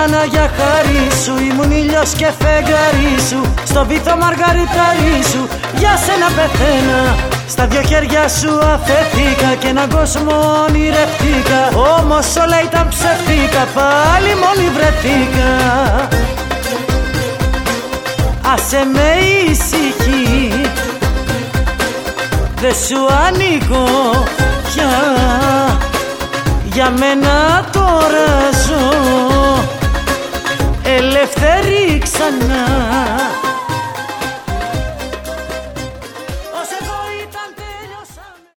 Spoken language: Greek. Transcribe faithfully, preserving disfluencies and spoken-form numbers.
να για χάρη σου. Ήμουν ήλιος και φεγγάρι σου, στο βυθό μαργαριτάρι σου. Για σένα πεθαίνα, στα δυο χέρια σου αφέθηκα και έναν κόσμο ονειρευτήκα. Όμως όλα ήταν ψεύτικα, πάλι μόνη βρεθήκα. Άσε με ησυχή, δε σου ανήκω πια. Για μένα τώρα ζω ελεύθερη ξανά.